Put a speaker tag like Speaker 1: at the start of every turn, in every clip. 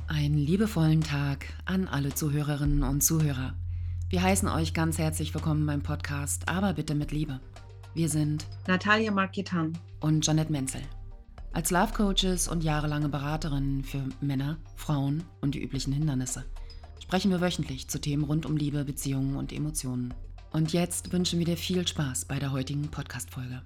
Speaker 1: Einen liebevollen Tag an alle Zuhörerinnen und Zuhörer. Wir heißen euch ganz herzlich willkommen beim Podcast, aber bitte mit Liebe. Wir sind
Speaker 2: Natalia Marketan
Speaker 1: und Jeanette Menzel. Als Love Coaches und jahrelange Beraterinnen für Männer, Frauen und die üblichen Hindernisse sprechen wir wöchentlich zu Themen rund um Liebe, Beziehungen und Emotionen. Und jetzt wünschen wir dir viel Spaß bei der heutigen Podcast-Folge.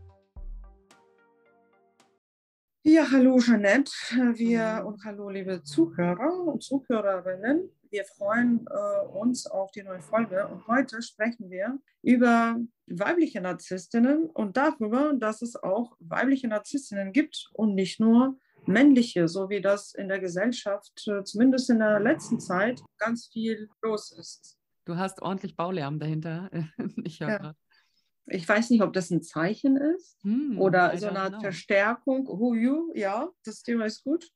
Speaker 2: Ja, hallo Jeanette, und hallo liebe Zuhörer und Zuhörerinnen. Wir freuen uns auf die neue Folge und heute sprechen wir über weibliche Narzisstinnen und darüber, dass es auch weibliche Narzisstinnen gibt und nicht nur männliche, so wie das in der Gesellschaft, zumindest in der letzten Zeit, ganz viel los ist.
Speaker 1: Du hast ordentlich Baulärm dahinter. Ich höre
Speaker 2: Ja.
Speaker 1: gerade.
Speaker 2: Ich weiß nicht, ob das ein Zeichen ist oder
Speaker 1: I
Speaker 2: so eine
Speaker 1: don't
Speaker 2: Art
Speaker 1: know.
Speaker 2: Verstärkung. Ja, das Thema ist gut.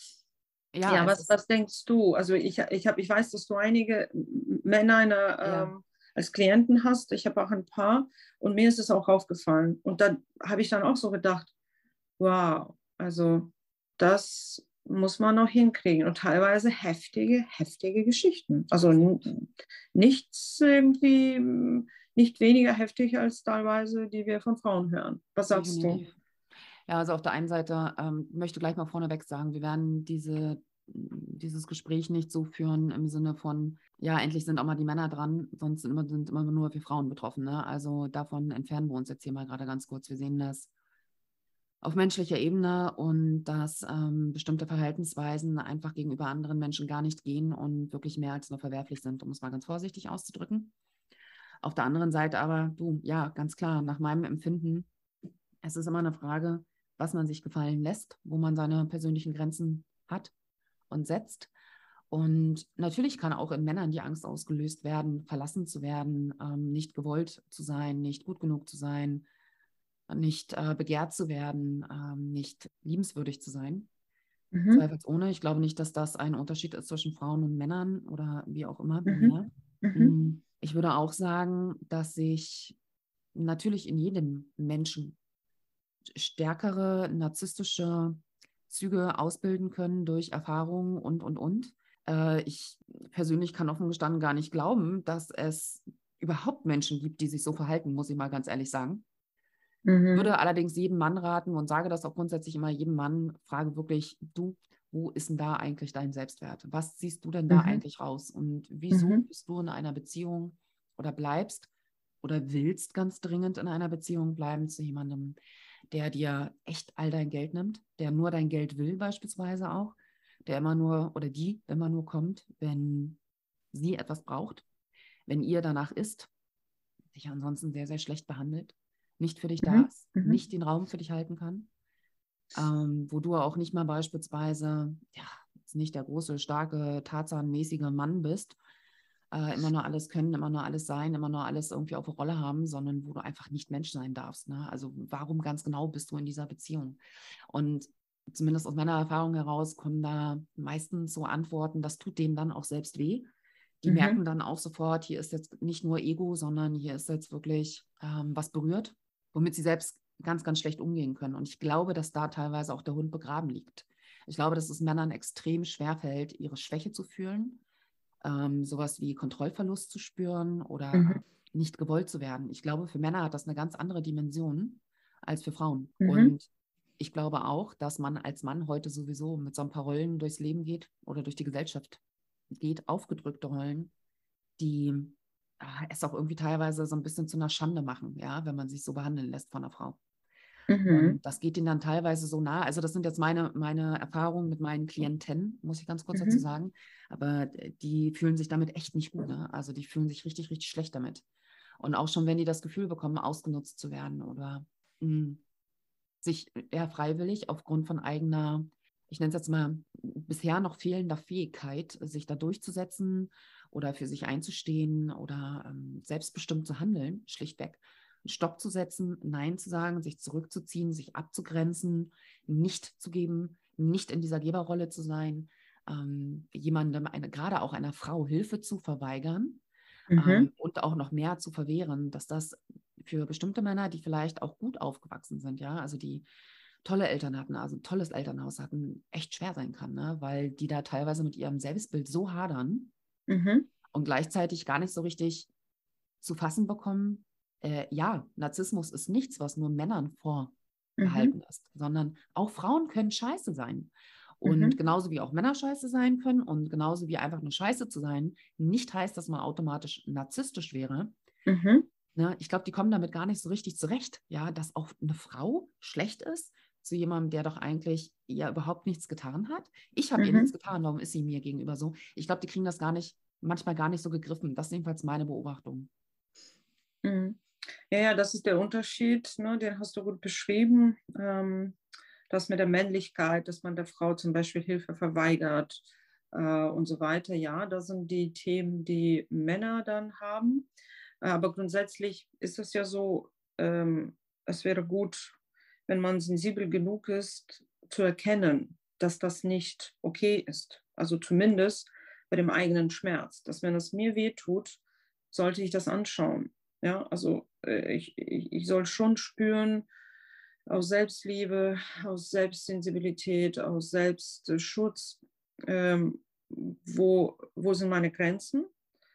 Speaker 1: Ja,
Speaker 2: Was denkst du? Also ich weiß, dass du einige Männer als Klienten hast. Ich habe auch ein paar und mir ist es auch aufgefallen. Und dann habe ich dann auch so gedacht, wow, also das muss man noch hinkriegen. Und teilweise heftige Geschichten. Also nichts irgendwie, nicht weniger heftig als teilweise, die wir von Frauen hören. Was sagst du?
Speaker 1: definitiv. Ja, also auf der einen Seite möchte gleich mal vorneweg sagen, wir werden dieses Gespräch nicht so führen im Sinne von, ja, endlich sind auch mal die Männer dran, sonst sind immer nur wir Frauen betroffen. Ne? Also davon entfernen wir uns jetzt hier mal gerade ganz kurz. Wir sehen das auf menschlicher Ebene und dass bestimmte Verhaltensweisen einfach gegenüber anderen Menschen gar nicht gehen und wirklich mehr als nur verwerflich sind, um es mal ganz vorsichtig auszudrücken. Auf der anderen Seite aber, du, ja, ganz klar, nach meinem Empfinden, es ist immer eine Frage, was man sich gefallen lässt, wo man seine persönlichen Grenzen hat und setzt. Und natürlich kann auch in Männern die Angst ausgelöst werden, verlassen zu werden, nicht gewollt zu sein, nicht gut genug zu sein, nicht begehrt zu werden, nicht liebenswürdig zu sein.
Speaker 2: Mhm.
Speaker 1: Zweifelsohne. Ich glaube nicht, dass das ein Unterschied ist zwischen Frauen und Männern oder wie auch immer,
Speaker 2: Mhm.
Speaker 1: binär.
Speaker 2: Mhm.
Speaker 1: Ich würde auch sagen, dass sich natürlich in jedem Menschen stärkere narzisstische Züge ausbilden können durch Erfahrungen und. Ich persönlich kann offen gestanden gar nicht glauben, dass es überhaupt Menschen gibt, die sich so verhalten, muss ich mal ganz ehrlich sagen. Ich
Speaker 2: Mhm.
Speaker 1: würde allerdings jedem Mann raten und sage das auch grundsätzlich immer jedem Mann, frage wirklich, du, wo ist denn da eigentlich dein Selbstwert? Was ziehst du denn da
Speaker 2: Mhm.
Speaker 1: eigentlich raus? Und wieso
Speaker 2: Mhm.
Speaker 1: bist du in einer Beziehung oder bleibst oder willst ganz dringend in einer Beziehung bleiben zu jemandem, der dir echt all dein Geld nimmt, der nur dein Geld will beispielsweise auch, der immer nur oder die immer nur kommt, wenn sie etwas braucht, wenn ihr danach ist, dich ansonsten sehr, sehr schlecht behandelt, nicht für dich da
Speaker 2: Mhm.
Speaker 1: ist,
Speaker 2: Mhm.
Speaker 1: nicht den Raum für dich halten kann, wo du auch nicht mal beispielsweise, ja, jetzt nicht der große, starke, tarzanmäßige Mann bist, immer nur alles können, immer nur alles sein, immer nur alles irgendwie auf der Rolle haben, sondern wo du einfach nicht Mensch sein darfst. Ne? Also warum ganz genau bist du in dieser Beziehung? Und zumindest aus meiner Erfahrung heraus kommen da meistens so Antworten, das tut denen dann auch selbst weh. Die merken
Speaker 2: Mhm.
Speaker 1: dann auch sofort, hier ist jetzt nicht nur Ego, sondern hier ist jetzt wirklich was berührt, womit sie selbst ganz, ganz schlecht umgehen können. Und ich glaube, dass da teilweise auch der Hund begraben liegt. Ich glaube, dass es Männern extrem schwerfällt, ihre Schwäche zu fühlen, sowas wie Kontrollverlust zu spüren oder
Speaker 2: Mhm.
Speaker 1: nicht gewollt zu werden. Ich glaube, für Männer hat das eine ganz andere Dimension als für Frauen.
Speaker 2: Mhm.
Speaker 1: Und ich glaube auch, dass man als Mann heute sowieso mit so ein paar Rollen durchs Leben geht oder durch die Gesellschaft geht, aufgedrückte Rollen, die es auch irgendwie teilweise so ein bisschen zu einer Schande machen, ja, wenn man sich so behandeln lässt von einer Frau.
Speaker 2: Mhm.
Speaker 1: Und das geht ihnen dann teilweise so nah. Also das sind jetzt meine Erfahrungen mit meinen Klienten, muss ich ganz kurz dazu
Speaker 2: Mhm.
Speaker 1: sagen. Aber die fühlen sich damit echt nicht gut. Ne? Also die fühlen sich richtig, richtig schlecht damit. Und auch schon, wenn die das Gefühl bekommen, ausgenutzt zu werden oder mh, sich eher freiwillig aufgrund von eigener, ich nenne es jetzt mal, bisher noch fehlender Fähigkeit, sich da durchzusetzen oder für sich einzustehen oder selbstbestimmt zu handeln, schlichtweg. Einen Stopp zu setzen, Nein zu sagen, sich zurückzuziehen, sich abzugrenzen, nicht zu geben, nicht in dieser Geberrolle zu sein, jemandem, gerade auch einer Frau Hilfe zu verweigern
Speaker 2: Mhm.
Speaker 1: und auch noch mehr zu verwehren, dass das für bestimmte Männer, die vielleicht auch gut aufgewachsen sind, ja, also die tolle Eltern hatten, also ein tolles Elternhaus hatten, echt schwer sein kann, ne? Weil die da teilweise mit ihrem Selbstbild so hadern
Speaker 2: Mhm.
Speaker 1: und gleichzeitig gar nicht so richtig zu fassen bekommen, ja, Narzissmus ist nichts, was nur Männern
Speaker 2: Mhm.
Speaker 1: vorbehalten ist, sondern auch Frauen können scheiße sein. Und
Speaker 2: Mhm.
Speaker 1: genauso wie auch Männer scheiße sein können und genauso wie einfach nur scheiße zu sein, nicht heißt, dass man automatisch narzisstisch wäre.
Speaker 2: Mhm.
Speaker 1: Ne? Ich glaube, die kommen damit gar nicht so richtig zurecht, ja, dass auch eine Frau schlecht ist zu jemandem, der doch eigentlich ja überhaupt nichts getan hat. Ich habe ihr nichts
Speaker 2: Mhm.
Speaker 1: getan, warum ist sie mir gegenüber so? Ich glaube, die kriegen das manchmal gar nicht so gegriffen. Das ist jedenfalls meine Beobachtung.
Speaker 2: Mhm. Ja, ja, das ist der Unterschied, ne? Den hast du gut beschrieben. Das mit der Männlichkeit, dass man der Frau zum Beispiel Hilfe verweigert und so weiter. Ja, das sind die Themen, die Männer dann haben. Aber grundsätzlich ist es ja so, es wäre gut, wenn man sensibel genug ist, zu erkennen, dass das nicht okay ist. Also zumindest bei dem eigenen Schmerz, dass wenn es mir wehtut, sollte ich das anschauen. Ja, also ich soll schon spüren, aus Selbstliebe, aus Selbstsensibilität, aus Selbstschutz, wo sind meine Grenzen,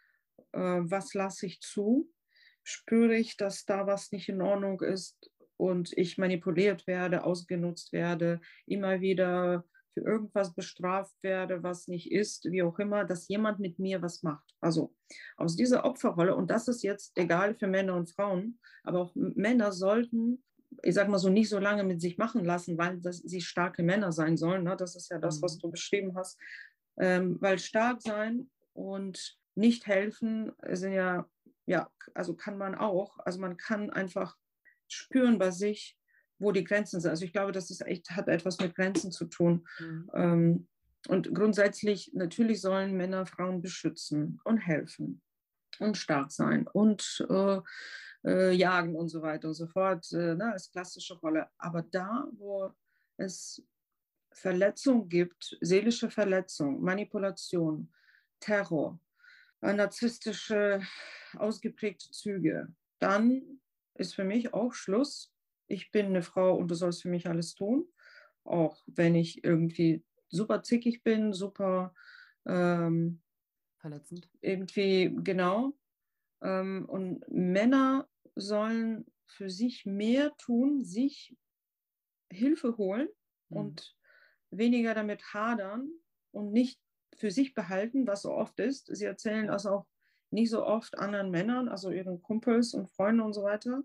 Speaker 2: was lasse ich zu, spüre ich, dass da was nicht in Ordnung ist und ich manipuliert werde, ausgenutzt werde, immer wieder für irgendwas bestraft werde, was nicht ist, wie auch immer, dass jemand mit mir was macht. Also aus dieser Opferrolle, und das ist jetzt egal für Männer und Frauen, aber auch Männer sollten, ich sag mal so, nicht so lange mit sich machen lassen, weil sie starke Männer sein sollen. Ne? Das ist ja das, was
Speaker 1: Mhm.
Speaker 2: du beschrieben hast. Weil stark sein und nicht helfen sind ja, also kann man auch. Also man kann einfach spüren bei sich, wo die Grenzen sind. Also ich glaube, das ist echt, hat etwas mit Grenzen zu tun.
Speaker 1: Mhm.
Speaker 2: Und grundsätzlich, natürlich sollen Männer Frauen beschützen und helfen und stark sein und jagen und so weiter und so fort, ne, als klassische Rolle. Aber da, wo es Verletzung gibt, seelische Verletzung, Manipulation, Terror, narzisstische ausgeprägte Züge, dann ist für mich auch Schluss. Ich bin eine Frau und du sollst für mich alles tun, auch wenn ich irgendwie super zickig bin, super ähm,
Speaker 1: Verletzend.
Speaker 2: irgendwie genau. Und Männer sollen für sich mehr tun, sich Hilfe holen
Speaker 1: Mhm.
Speaker 2: und weniger damit hadern und nicht für sich behalten, was so oft ist. Sie erzählen
Speaker 1: Ja.
Speaker 2: das auch nicht so oft anderen Männern, also ihren Kumpels und Freunden und so weiter,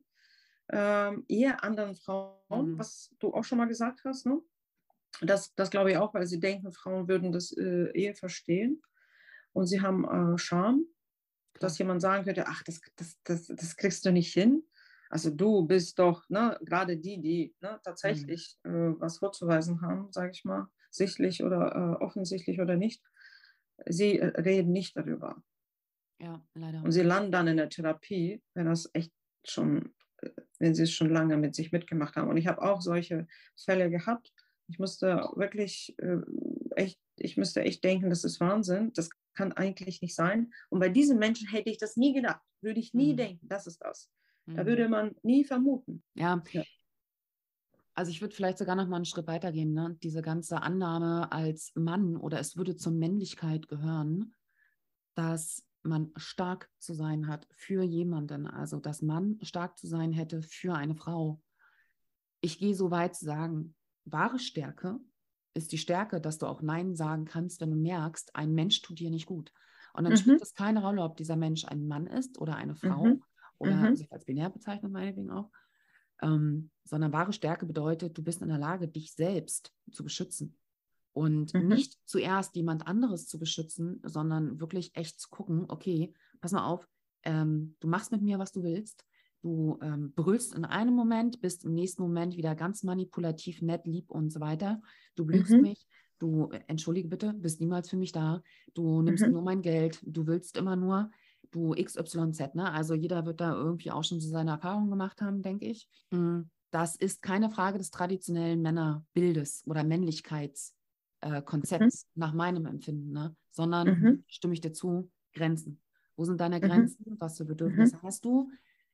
Speaker 2: eher anderen Frauen,
Speaker 1: Mhm.
Speaker 2: was du auch schon mal gesagt hast. Ne? Das glaube ich auch, weil sie denken, Frauen würden das eher verstehen. Und sie haben Scham,
Speaker 1: Klar.
Speaker 2: dass jemand sagen könnte, ach, das kriegst du nicht hin. Also du bist doch, ne, gerade die ne,
Speaker 1: Mhm.
Speaker 2: tatsächlich was vorzuweisen haben, sage ich mal, sichtlich oder offensichtlich oder nicht, sie reden nicht darüber.
Speaker 1: Ja, leider.
Speaker 2: Und sie landen dann in der Therapie, wenn das echt schon, wenn sie es schon lange mit sich mitgemacht haben. Und ich habe auch solche Fälle gehabt. Ich musste wirklich ich müsste echt denken, das ist Wahnsinn. Das kann eigentlich nicht sein. Und bei diesen Menschen hätte ich das nie gedacht. Würde ich nie
Speaker 1: Mhm.
Speaker 2: denken, das ist das. Da
Speaker 1: Mhm.
Speaker 2: würde man nie vermuten.
Speaker 1: Ja,
Speaker 2: Ja.
Speaker 1: also ich würde vielleicht sogar noch mal einen Schritt weitergehen, ne? Diese ganze Annahme als Mann oder es würde zur Männlichkeit gehören, dass man stark zu sein hat für jemanden, also dass man stark zu sein hätte für eine Frau. Ich gehe so weit zu sagen, wahre Stärke ist die Stärke, dass du auch Nein sagen kannst, wenn du merkst, ein Mensch tut dir nicht gut. Und dann spielt
Speaker 2: Mhm.
Speaker 1: es keine Rolle, ob dieser Mensch ein Mann ist oder eine Frau
Speaker 2: Mhm.
Speaker 1: oder
Speaker 2: Mhm.
Speaker 1: sich als binär bezeichnet, meinetwegen auch. Sondern wahre Stärke bedeutet, du bist in der Lage, dich selbst zu beschützen. Und
Speaker 2: Mhm.
Speaker 1: nicht zuerst jemand anderes zu beschützen, sondern wirklich echt zu gucken, okay, pass mal auf, du machst mit mir, was du willst. Du brüllst in einem Moment, bist im nächsten Moment wieder ganz manipulativ, nett, lieb und so weiter. Du belügst
Speaker 2: Mhm.
Speaker 1: mich, du, entschuldige bitte, bist niemals für mich da. Du nimmst
Speaker 2: Mhm.
Speaker 1: nur mein Geld, du willst immer nur, du XYZ, ne? Also jeder wird da irgendwie auch schon so seine Erfahrungen gemacht haben, denke ich. Das ist keine Frage des traditionellen Männerbildes oder Männlichkeits.
Speaker 2: Mhm.
Speaker 1: Konzepts nach meinem Empfinden, ne? Sondern,
Speaker 2: Mhm.
Speaker 1: stimme ich dir zu, Grenzen. Wo sind deine
Speaker 2: Mhm.
Speaker 1: Grenzen? Was für
Speaker 2: Mhm.
Speaker 1: Bedürfnisse hast du?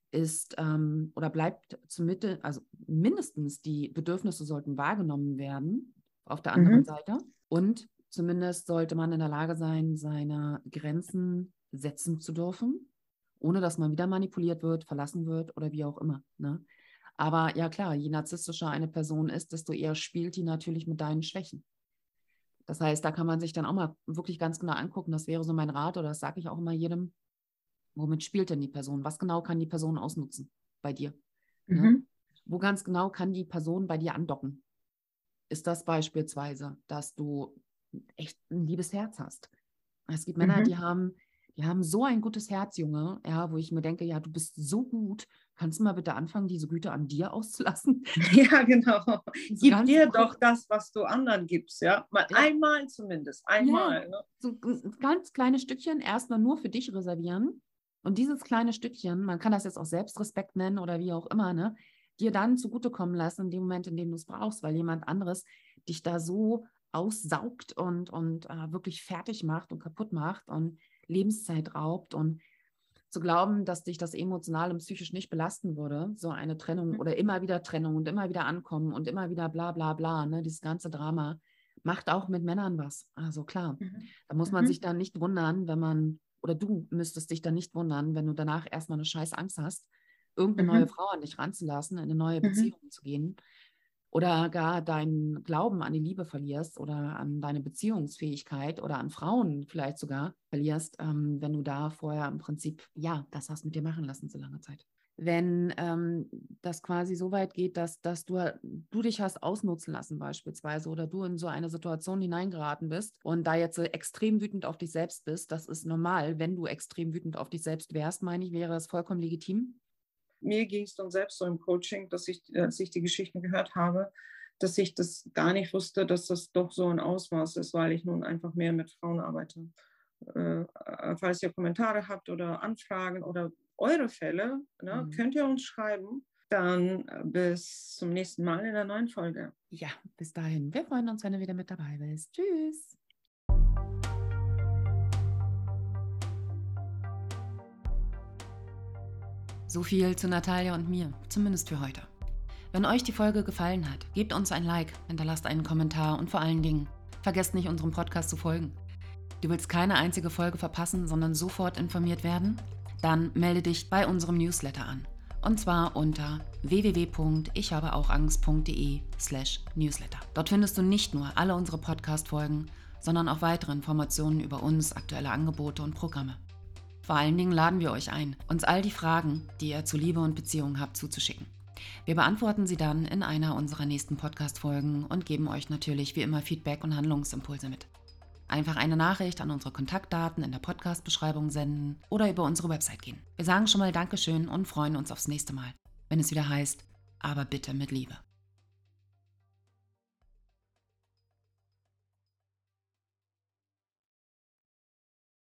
Speaker 1: ist oder bleibt zur Mitte, also mindestens die Bedürfnisse sollten wahrgenommen werden auf der anderen Seite. Und zumindest sollte man in der Lage sein, seine Grenzen setzen zu dürfen, ohne dass man wieder manipuliert wird, verlassen wird oder wie auch immer. Ne? Aber ja klar, je narzisstischer eine Person ist, desto eher spielt die natürlich mit deinen Schwächen. Das heißt, da kann man sich dann auch mal wirklich ganz genau angucken. Das wäre so mein Rat, oder das sage ich auch immer jedem. Womit spielt denn die Person? Was genau kann die Person ausnutzen bei dir? Ne? Wo ganz genau kann die Person bei dir andocken? Ist das beispielsweise, dass du echt ein liebes Herz hast? Es gibt Männer, die haben so ein gutes Herz, Junge, ja, wo ich mir denke, ja, du bist so gut, kannst du mal bitte anfangen, diese Güte an dir auszulassen?
Speaker 2: Ja, genau.
Speaker 1: So
Speaker 2: Gib dir doch das, was du anderen gibst, ja. Mal
Speaker 1: ja.
Speaker 2: Einmal zumindest, einmal.
Speaker 1: Ja,
Speaker 2: Ne?
Speaker 1: so ein ganz kleines Stückchen erstmal nur für dich reservieren. Und dieses kleine Stückchen, man kann das jetzt auch Selbstrespekt nennen oder wie auch immer, ne, dir dann zugutekommen lassen in dem Moment, in dem du es brauchst, weil jemand anderes dich da so aussaugt und wirklich fertig macht und kaputt macht und Lebenszeit raubt, und zu glauben, dass dich das emotional und psychisch nicht belasten würde, so eine Trennung oder immer wieder Trennung und immer wieder ankommen und immer wieder bla bla bla, ne, dieses ganze Drama macht auch mit Männern was. Also klar, da muss man sich dann nicht wundern, wenn man, oder du müsstest dich dann nicht wundern, wenn du danach erstmal eine scheiß Angst hast, irgendeine neue Frau an dich ranzulassen, in eine neue Beziehung zu gehen oder gar deinen Glauben an die Liebe verlierst oder an deine Beziehungsfähigkeit oder an Frauen vielleicht sogar verlierst, wenn du da vorher im Prinzip, ja, das hast mit dir machen lassen so lange Zeit. Wenn das quasi so weit geht, dass du dich hast ausnutzen lassen beispielsweise oder du in so eine Situation hineingeraten bist und da jetzt extrem wütend auf dich selbst bist, das ist normal. Wenn du extrem wütend auf dich selbst wärst, meine ich, wäre das vollkommen legitim.
Speaker 2: Mir ging es dann selbst so im Coaching, dass als ich die Geschichten gehört habe, dass ich das gar nicht wusste, dass das doch so ein Ausmaß ist, weil ich nun einfach mehr mit Frauen arbeite. Falls ihr Kommentare habt oder Anfragen oder eure Fälle, ne, könnt ihr uns schreiben. Dann bis zum nächsten Mal in der neuen Folge.
Speaker 1: Ja, bis dahin. Wir freuen uns, wenn du wieder mit dabei bist. Tschüss. So viel zu Natalia und mir, zumindest für heute. Wenn euch die Folge gefallen hat, gebt uns ein Like, hinterlasst einen Kommentar und vor allen Dingen, vergesst nicht, unserem Podcast zu folgen. Du willst keine einzige Folge verpassen, sondern sofort informiert werden? Dann melde dich bei unserem Newsletter an. Und zwar unter www.ichhabeauchangst.de/newsletter. Dort findest du nicht nur alle unsere Podcast-Folgen, sondern auch weitere Informationen über uns, aktuelle Angebote und Programme. Vor allen Dingen laden wir euch ein, uns all die Fragen, die ihr zu Liebe und Beziehung habt, zuzuschicken. Wir beantworten sie dann in einer unserer nächsten Podcast-Folgen und geben euch natürlich wie immer Feedback und Handlungsimpulse mit. Einfach eine Nachricht an unsere Kontaktdaten in der Podcast-Beschreibung senden oder über unsere Website gehen. Wir sagen schon mal Dankeschön und freuen uns aufs nächste Mal, wenn es wieder heißt, aber bitte mit Liebe.